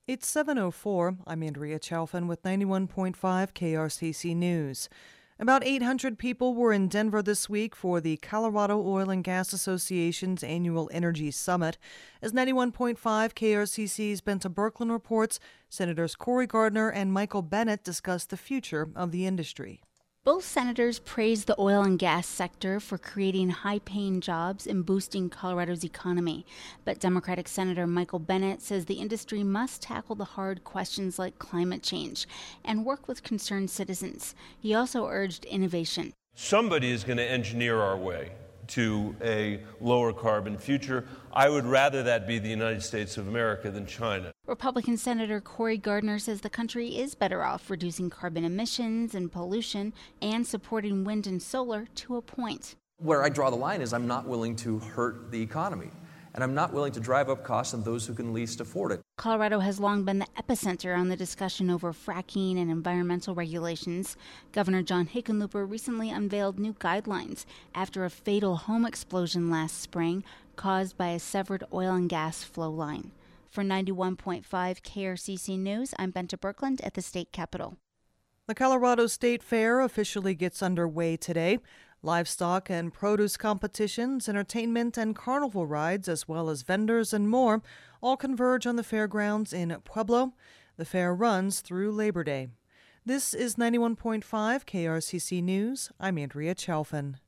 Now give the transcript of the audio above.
It's 7:04. I'm Andrea Chalfin with 91.5 KRCC News. About 800 people were in Denver this week for the Colorado Oil and Gas Association's annual Energy Summit. As 91.5 KRCC's Benta Birkeland reports, Senators Cory Gardner and Michael Bennet discussed the future of the industry. Both senators praised the oil and gas sector for creating high-paying jobs and boosting Colorado's economy. But Democratic Senator Michael Bennet says the industry must tackle the hard questions like climate change and work with concerned citizens. He also urged innovation. Somebody is going to engineer our way to a lower carbon future. I would rather that be the United States of America than China. Republican Senator Cory Gardner says the country is better off reducing carbon emissions and pollution and supporting wind and solar to a point. Where I draw the line is I'm not willing to hurt the economy, and I'm not willing to drive up costs on those who can least afford it. Colorado has long been the epicenter on the discussion over fracking and environmental regulations. Governor John Hickenlooper recently unveiled new guidelines after a fatal home explosion last spring caused by a severed oil and gas flow line. For 91.5 KRCC News, I'm Benta Birkeland at the state capitol. The Colorado State Fair officially gets underway today. Livestock and produce competitions, entertainment and carnival rides, as well as vendors and more, all converge on the fairgrounds in Pueblo. The fair runs through Labor Day. This is 91.5 KRCC News. I'm Andrea Chalfin.